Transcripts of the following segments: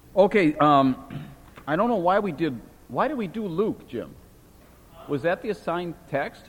Okay, I don't know why did we do Luke, Jim? Was that the assigned text?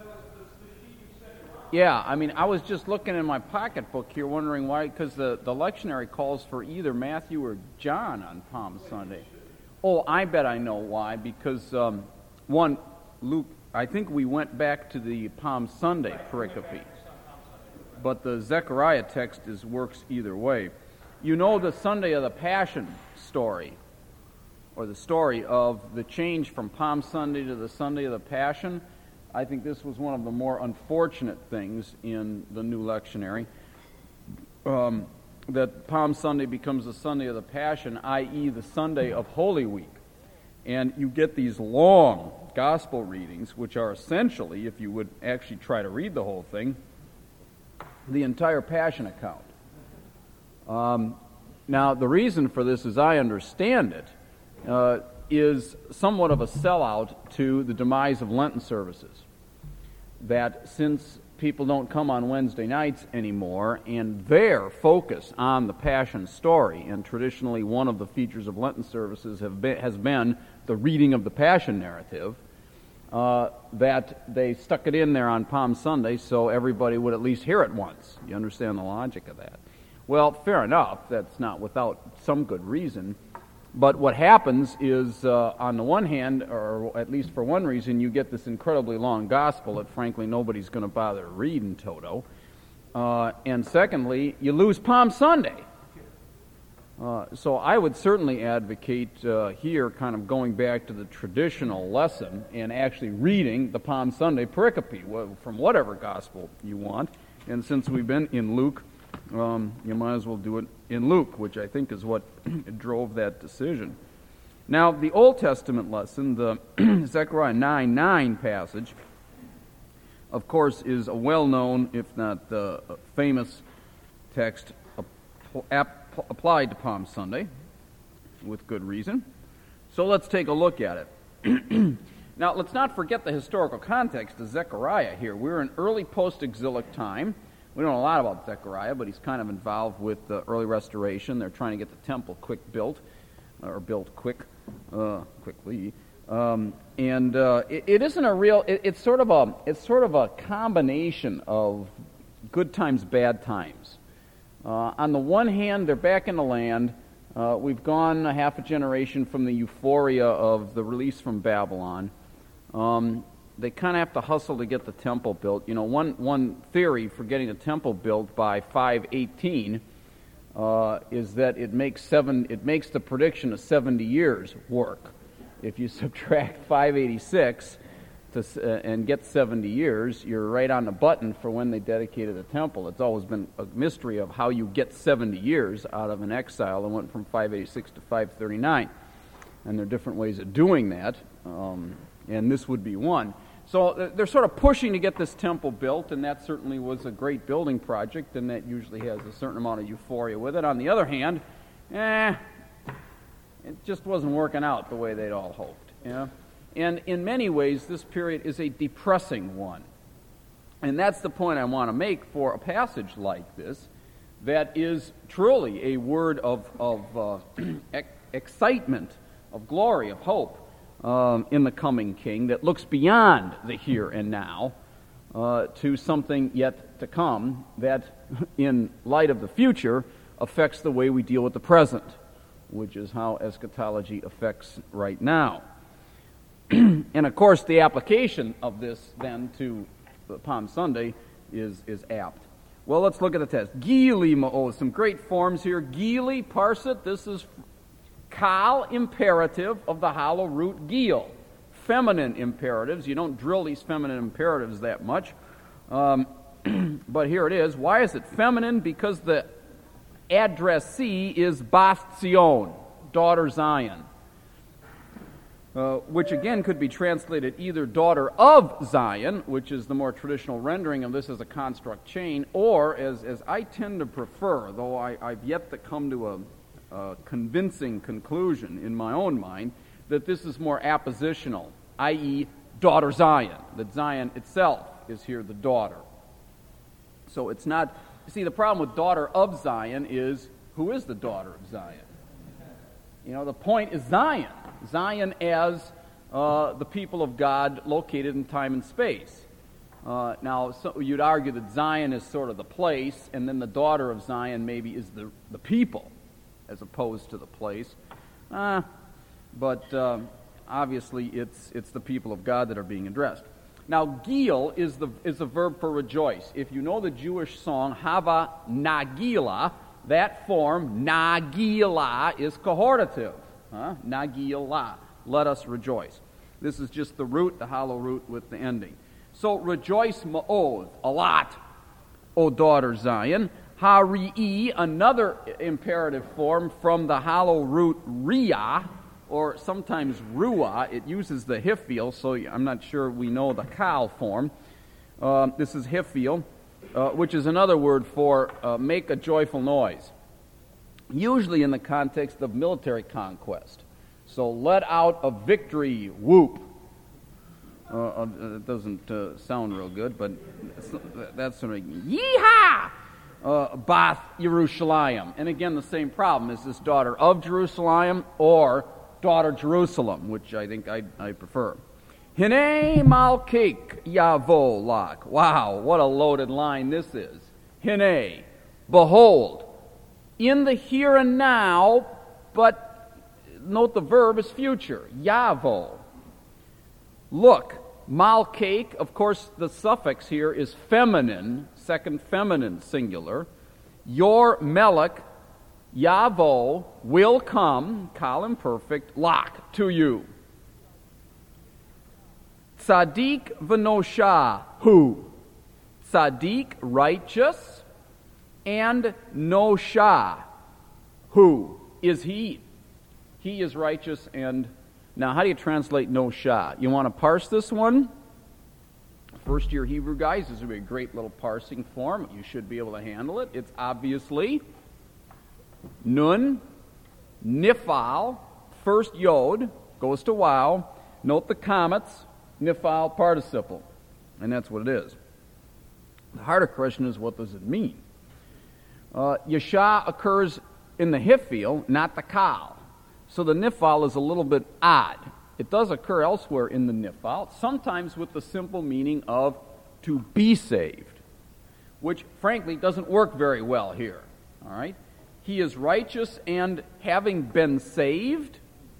Yeah, I mean, I was just looking in my pocketbook here wondering why, because the lectionary calls for either Matthew or John on Palm Sunday. Oh, I bet I know why, because Luke, I think we went back to the Palm Sunday pericope, but the Zechariah text works either way. You know the Sunday of the Passion story, or the story of the change from Palm Sunday to the Sunday of the Passion. I think this was one of the more unfortunate things in the new lectionary, that Palm Sunday becomes the Sunday of the Passion, i.e. the Sunday of Holy Week. And you get these long gospel readings, which are essentially, if you would actually try to read the whole thing, the entire Passion account. Now, the reason for this, as I understand it, is somewhat of a sellout to the demise of Lenten services. That since people don't come on Wednesday nights anymore, and their focus on the Passion story, and traditionally one of the features of Lenten services has been the reading of the Passion narrative, that they stuck it in there on Palm Sunday so everybody would at least hear it once. You understand the logic of that? Well, fair enough. That's not without some good reason. But what happens is, on the one hand, or at least for one reason, you get this incredibly long gospel that, frankly, nobody's going to bother to read in toto. And secondly, you lose Palm Sunday. So I would certainly advocate here kind of going back to the traditional lesson and actually reading the Palm Sunday pericope from whatever gospel you want. And since we've been in Luke, you might as well do it in Luke, which I think is what drove that decision. Now, the Old Testament lesson, the Zechariah 9:9 passage, of course, is a well-known, if not famous text applied to Palm Sunday, with good reason. So let's take a look at it. Now, let's not forget the historical context of Zechariah here. We're in early post-exilic time. We don't know a lot about Zechariah, but he's kind of involved with the early restoration. They're trying to get the temple quickly. It isn't a real. It's sort of a combination of good times, bad times. On the one hand, they're back in the land. We've gone a half a generation from the euphoria of the release from Babylon. They kind of have to hustle to get the temple built. You know, one theory for getting the temple built by 518 is that it makes the prediction of 70 years work. If you subtract 586 and get 70 years, you're right on the button for when they dedicated the temple. It's always been a mystery of how you get 70 years out of an exile that went from 586 to 539. And there are different ways of doing that, and this would be one. So they're sort of pushing to get this temple built, and that certainly was a great building project, and that usually has a certain amount of euphoria with it. On the other hand, it just wasn't working out the way they'd all hoped. Yeah? And in many ways, this period is a depressing one. And that's the point I want to make for a passage like this, that is truly a word of excitement, of glory, of hope in the coming king, that looks beyond the here and now to something yet to come that, in light of the future, affects the way we deal with the present, which is how eschatology affects right now. And of course, the application of this then to Palm Sunday is apt. Well, let's look at the text. Gili ma'o, some great forms here. Gili, parsit, this is kal imperative of the hollow root gil. Feminine imperatives. You don't drill these feminine imperatives that much. But here it is. Why is it feminine? Because the addressee is Bas Zion, daughter Zion. Which again could be translated either daughter of Zion, which is the more traditional rendering of this as a construct chain, or as I tend to prefer, though I've yet to come to a convincing conclusion in my own mind, that this is more appositional, i.e. daughter Zion, that Zion itself is here the daughter. So it's not, you see, the problem with daughter of Zion is, who is the daughter of Zion? The point is Zion. Zion as the people of God located in time and space. Now, you'd argue that Zion is sort of the place, and then the daughter of Zion maybe is the people, as opposed to the place. But obviously, it's the people of God that are being addressed. Now, gil is a verb for rejoice. If you know the Jewish song Hava Nagila, that form Nagila is cohortative. Nagila, let us rejoice. This is just the root, the hollow root with the ending. So rejoice ma'od, a lot, O daughter Zion. Hari'i, another imperative form from the hollow root ria, or sometimes ruah. It uses the hifil, so I'm not sure we know the kal form. This is hifil, which is another word for make a joyful noise, usually in the context of military conquest. So let out a victory whoop. It doesn't sound real good, but that's sort of yeehaw! Bath Yerushalayim. And again, the same problem. Is this daughter of Jerusalem or daughter Jerusalem, which I think I prefer. Hine malkik yavo lak. Wow, what a loaded line this is. Hine, behold, in the here and now, but note the verb is future. Yavo. Look, malkek, of course the suffix here is feminine, second feminine singular. Your melech, Yavo, will come, kal imperfect, lak, to you. Tzaddik v'nosha, who? Tzaddik, righteous, and nosha, who? Is he. He is righteous and... Now, how do you translate nosha? You want to parse this one? First-year Hebrew guys, this would be a great little parsing form. You should be able to handle it. It's obviously nun, nifal, first yod, goes to wow. Note the comets, nifal participle. And that's what it is. The harder question is, what does it mean? Yesha occurs in the hifil, not the kal. So the nifal is a little bit odd. It does occur elsewhere in the nifal, sometimes with the simple meaning of to be saved, which frankly doesn't work very well here. All right? He is righteous and having been saved,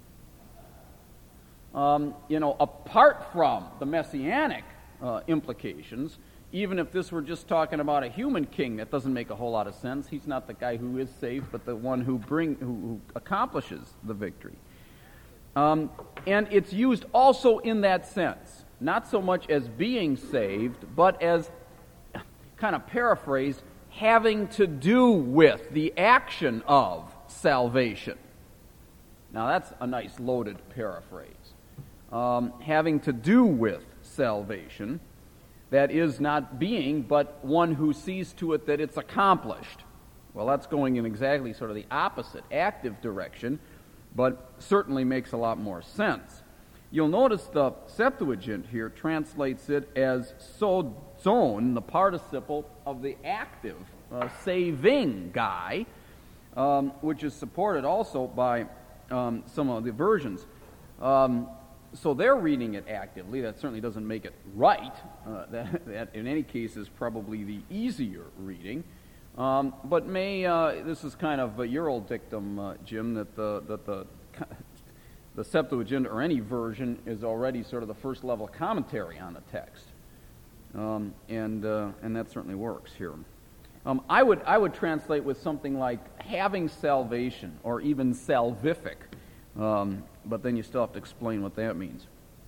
apart from the messianic implications. Even if this were just talking about a human king, that doesn't make a whole lot of sense. He's not the guy who is saved, but the one who accomplishes the victory. And it's used also in that sense, not so much as being saved, but as, kind of paraphrased, having to do with the action of salvation. Now that's a nice loaded paraphrase. Having to do with salvation. That is not being, but one who sees to it that it's accomplished. Well, that's going in exactly sort of the opposite, active direction, but certainly makes a lot more sense. You'll notice the Septuagint here translates it as sodzon, the participle of the active, saving guy, which is supported also by some of the versions. So they're reading it actively. That certainly doesn't make it right. That in any case is probably the easier reading. But this is kind of your old dictum, Jim, that the Septuagint or any version is already sort of the first level commentary on the text, and that certainly works here. I would translate with something like having salvation or even salvific. But then you still have to explain what that means.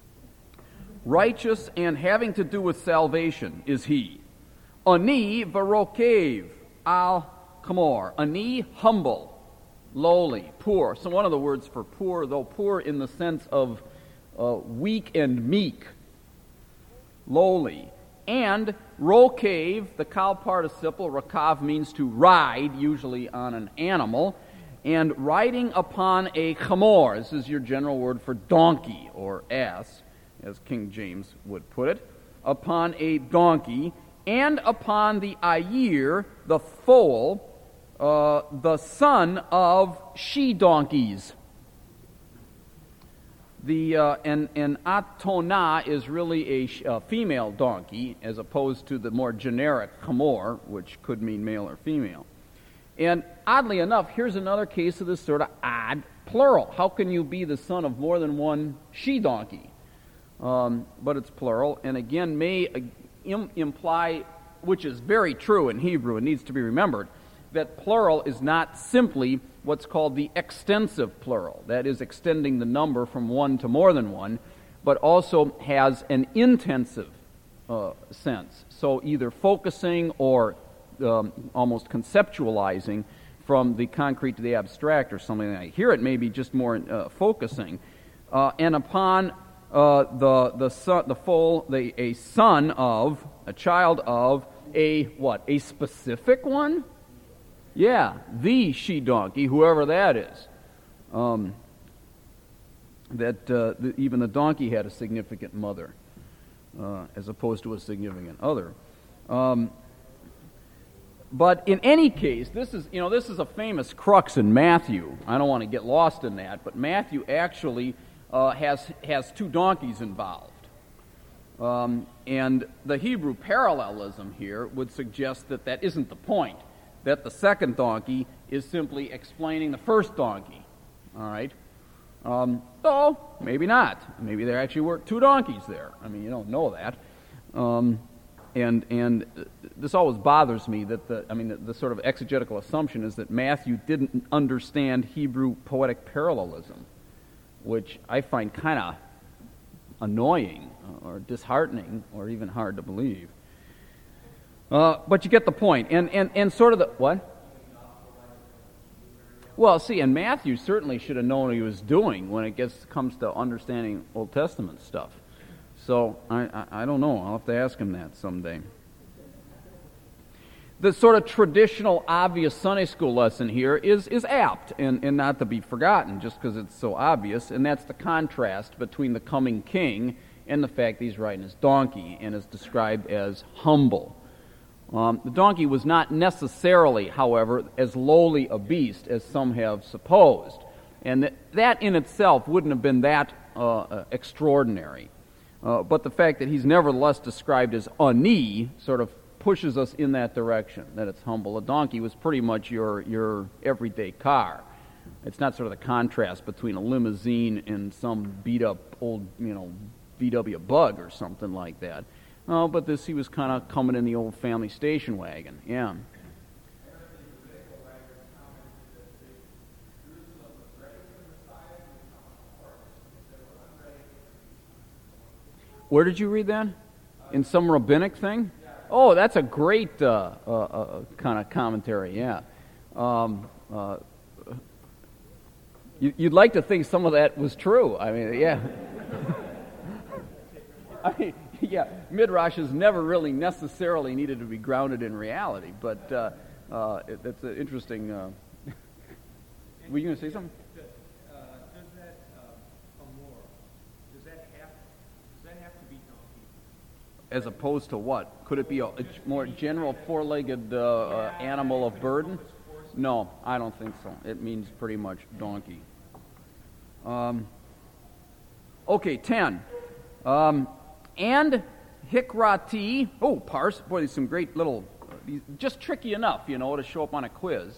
Righteous and having to do with salvation is he. Ani varokev al kamor. Ani, humble, lowly, poor. So one of the words for poor, though poor in the sense of weak and meek, lowly. And rokev, the kal participle, rakav means to ride, usually on an animal. And riding upon a chamor, this is your general word for donkey or ass, as King James would put it, upon a donkey, and upon the ayir, the foal, the son of she-donkeys. And Atona is really a female donkey, as opposed to the more generic chamor, which could mean male or female. And oddly enough, here's another case of this sort of odd plural. How can you be the son of more than one she-donkey? But it's plural, and again may imply, which is very true in Hebrew and needs to be remembered, that plural is not simply what's called the extensive plural, that is, extending the number from one to more than one, but also has an intensive sense. So either focusing or almost conceptualizing from the concrete to the abstract or something like that. Here it may be just more focusing. And upon a son of, a child of, a what? A specific one? Yeah, the she-donkey, whoever that is. Even the donkey had a significant mother, as opposed to a significant other. But in any case, this is a famous crux in Matthew. I don't want to get lost in that, but Matthew actually has two donkeys involved. And the Hebrew parallelism here would suggest that isn't the point, that the second donkey is simply explaining the first donkey. All right? Though, maybe not. Maybe there actually were two donkeys there. I mean, you don't know that. And this always bothers me that the sort of exegetical assumption is that Matthew didn't understand Hebrew poetic parallelism, which I find kind of annoying or disheartening or even hard to believe. But you get the point. And sort of the, what? Well, see, and Matthew certainly should have known what he was doing when it comes to understanding Old Testament stuff. So, I don't know. I'll have to ask him that someday. The sort of traditional, obvious Sunday school lesson here is apt and not to be forgotten just because it's so obvious, and that's the contrast between the coming king and the fact that he's riding his donkey and is described as humble. The donkey was not necessarily, however, as lowly a beast as some have supposed, and that in itself wouldn't have been that extraordinary. But the fact that he's nevertheless described as ani sort of pushes us in that direction, that it's humble. A donkey was pretty much your everyday car. It's not sort of the contrast between a limousine and some beat-up old, VW Bug or something like that. But he was kind of coming in the old family station wagon, yeah. Where did you read that? In some rabbinic thing? Oh, that's a great kind of commentary, yeah. You'd like to think some of that was true. I mean, yeah. Yeah, Midrash has never really necessarily needed to be grounded in reality, but that's an interesting... Were you going to say something? As opposed to what? Could it be a more general four-legged animal of burden? No, I don't think so. It means pretty much donkey. Okay, 10. And hikrati. Oh, parse. Boy, there's some great little... just tricky enough, to show up on a quiz.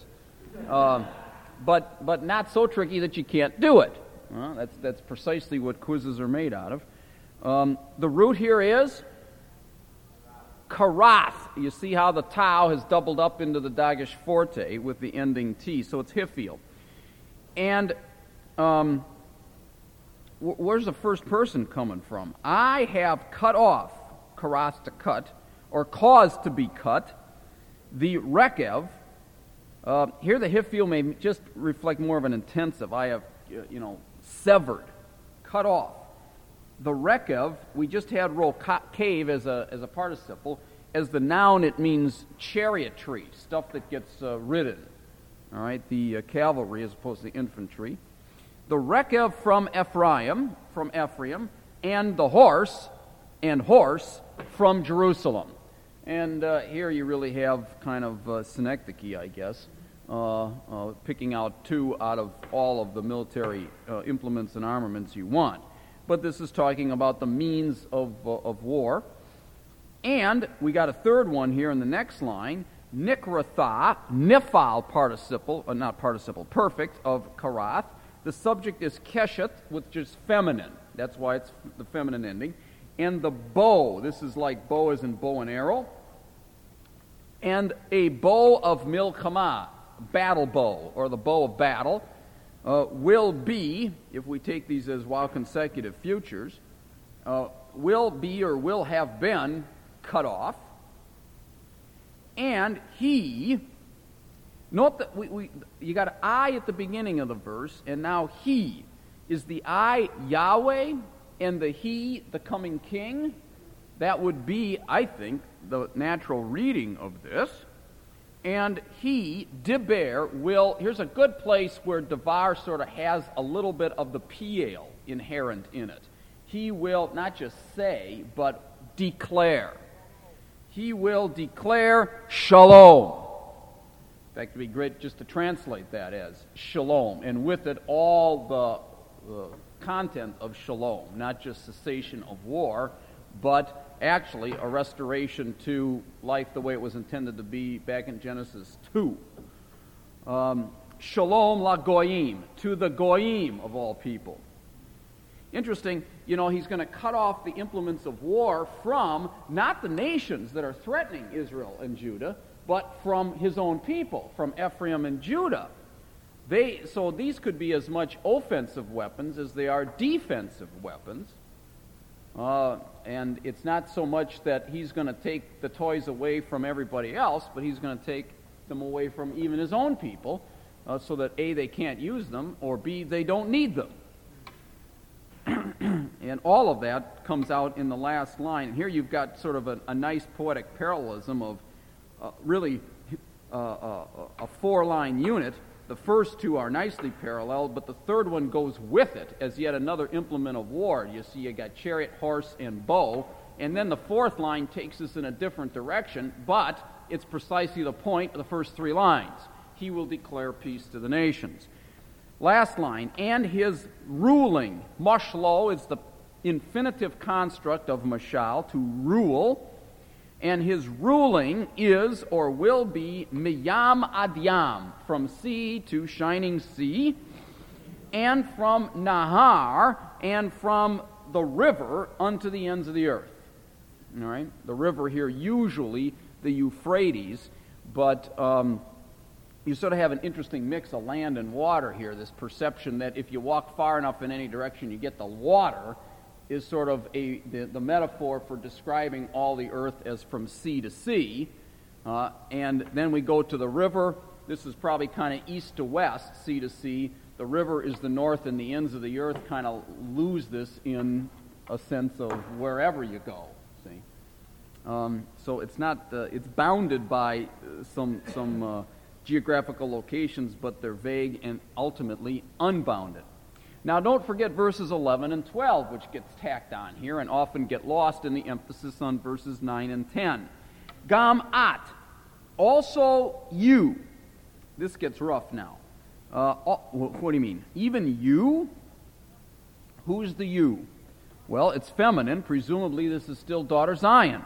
But not so tricky that you can't do it. That's precisely what quizzes are made out of. The root here is... karath. You see how the tau has doubled up into the dagesh forte with the ending T, so it's hifil. And where's the first person coming from? I have cut off, karath to cut, or caused to be cut, the rekev. Here the hifil may just reflect more of an intensive. I have, severed, cut off. The rekev, we just had cave as a participle. As the noun, it means chariotry, stuff that gets ridden. All right, the cavalry as opposed to the infantry. The rekev from Ephraim, and the horse, from Jerusalem. And here you really have kind of synecdoche, I guess, picking out two out of all of the military implements and armaments you want. but this is talking about the means of war. And we got a third one here in the next line, Nikratha, Nifal participle, not participle, perfect, of Karath. The subject is Keshet, which is feminine. That's why it's the feminine ending. And the bow, this is like bow as in bow and arrow. And a bow of Milchama, battle bow, or the bow of battle, will be, if we take these as while consecutive futures, will be or will have been cut off. And he, note that you got an I at the beginning of the verse, and now he. Is the I Yahweh and the he the coming king? That would be, I think, the natural reading of this. And he, Diber, will, here's a good place where Devar sort of has a little bit of the Piel inherent in it. He will not just say, but declare. He will declare shalom. In fact, it would be great just to translate that as shalom, and with it all the content of shalom, not just cessation of war, but actually a restoration to life the way it was intended to be back in Genesis 2. Shalom la goyim, to the goyim of all people. Interesting, he's going to cut off the implements of war from not the nations that are threatening Israel and Judah, but from his own people, from Ephraim and Judah. So these could be as much offensive weapons as they are defensive weapons. And it's not so much that he's going to take the toys away from everybody else, but he's going to take them away from even his own people, so that A, they can't use them, or B, they don't need them. And all of that comes out in the last line. And here you've got sort of a nice poetic parallelism of really a four-line unit. The first two are nicely parallel, but the third one goes with it as yet another implement of war. You see, you got chariot, horse, and bow, and then the fourth line takes us in a different direction, but it's precisely the point of the first three lines. He will declare peace to the nations. Last line, and his ruling. Mashlo is the infinitive construct of mashal, to rule, and his ruling is or will be miyam ad yam, from sea to shining sea, and from nahar, and from the river unto the ends of the earth. All right? The river here, usually the Euphrates, but you sort of have an interesting mix of land and water here, this perception that if you walk far enough in any direction, you get the water, is sort of the metaphor for describing all the earth as from sea to sea. And then we go to the river. This is probably kind of east to west, sea to sea. The river is the north, and the ends of the earth kind of lose this in a sense of wherever you go. See, so it's not it's bounded by some geographical locations, but they're vague and ultimately unbounded. Now, don't forget verses 11 and 12, which gets tacked on here and often get lost in the emphasis on verses 9 and 10. Gam at, also you. This gets rough now. What do you mean? Even you? Who's the you? Well, it's feminine. Presumably this is still daughter Zion.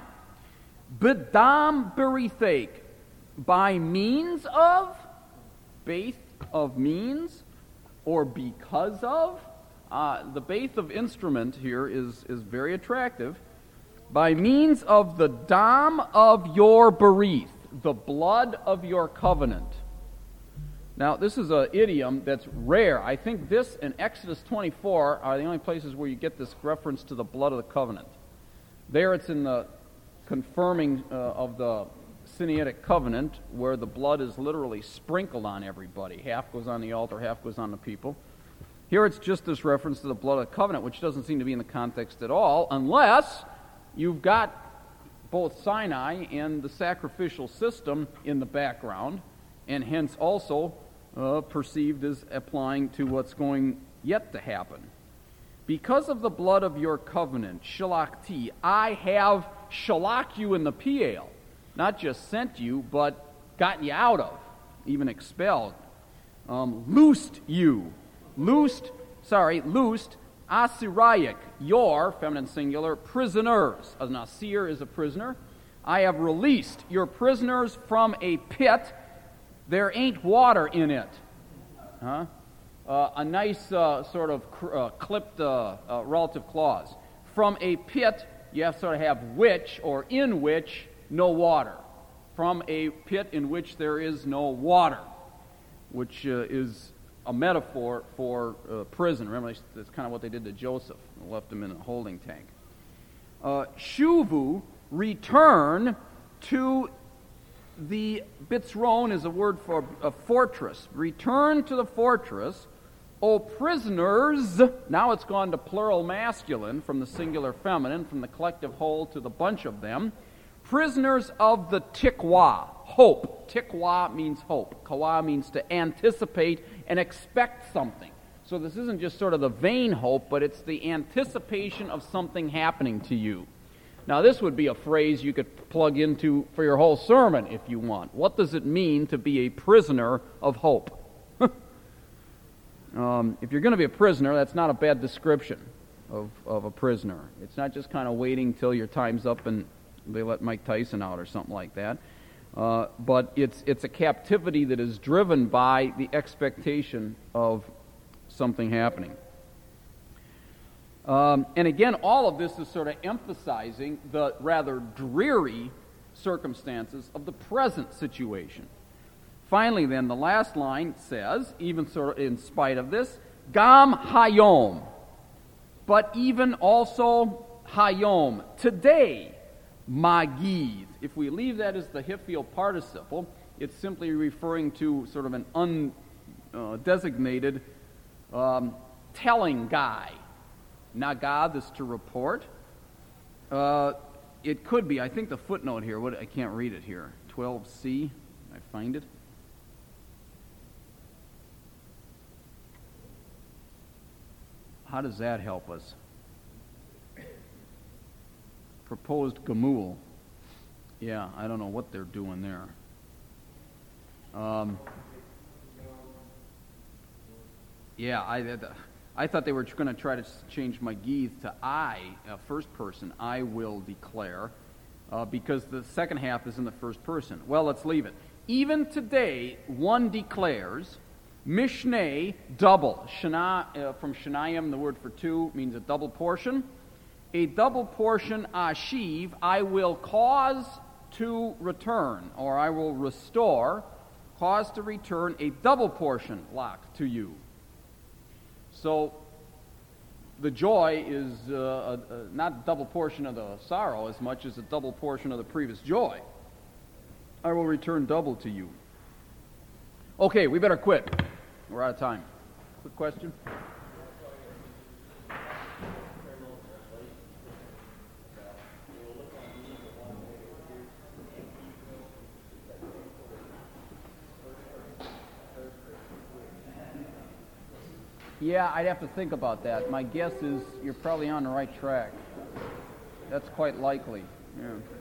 Bedam berithek, by means of, baith of means, or because of. The baith of instrument here is very attractive. By means of the dam of your berith, the blood of your covenant. Now, this is an idiom that's rare. I think this and Exodus 24 are the only places where you get this reference to the blood of the covenant. There it's in the confirming of the Sinaitic covenant, where the blood is literally sprinkled on everybody. Half goes on the altar, half goes on the people. Here it's just this reference to the blood of the covenant, which doesn't seem to be in the context at all, unless you've got both Sinai and the sacrificial system in the background, and hence also perceived as applying to what's going yet to happen. Because of the blood of your covenant, shalachti, I have shalach you in the Piel, not just sent you, but gotten you out of, even expelled. Loosed Asiraic, your, feminine singular, prisoners. An asir is a prisoner. I have released your prisoners from a pit. There ain't water in it. A nice sort of clipped relative clause. From a pit, you have to sort of have which, or in which, no water. From a pit in which there is no water, which is a metaphor for prison. Remember, that's kind of what they did to Joseph. They left him in a holding tank. Shuvu, return to the Bitzron is a word for a fortress. Return to the fortress, O prisoners. Now it's gone to plural masculine from the singular feminine, from the collective whole to the bunch of them. Prisoners of the tikwa, hope. Tikwa means hope. Kawa means to anticipate and expect something. So this isn't just sort of the vain hope, but it's the anticipation of something happening to you. Now this would be a phrase you could plug into for your whole sermon if you want. What does it mean to be a prisoner of hope? If you're going to be a prisoner, that's not a bad description of a prisoner. It's not just kind of waiting till your time's up and they let Mike Tyson out or something like that. But it's a captivity that is driven by the expectation of something happening. And again, all of this is sort of emphasizing the rather dreary circumstances of the present situation. Finally, then, the last line says, even sort of in spite of this, Gam Hayom, but even also Hayom, today, Magid. If we leave that as the Hiffiel participle, it's simply referring to sort of an undesignated telling guy. Nagad is to report. It could be, I think the footnote here, I can't read it here, 12c, I find it. How does that help us? Proposed Gamul. Yeah, I don't know what they're doing there. I thought they were going to try to change Magid to I, first person, I will declare, because the second half is in the first person. Well, let's leave it. Even today, one declares, Mishneh, double. Shana, from Shanayim, the word for two, means a double portion. A double portion, Ashiv, I will cause to return, or I will restore, cause to return a double portion, Lach, to you. So, the joy is not a double portion of the sorrow as much as a double portion of the previous joy. I will return double to you. Okay, we better quit. We're out of time. Quick question? Yeah, I'd have to think about that. My guess is you're probably on the right track. That's quite likely. Yeah.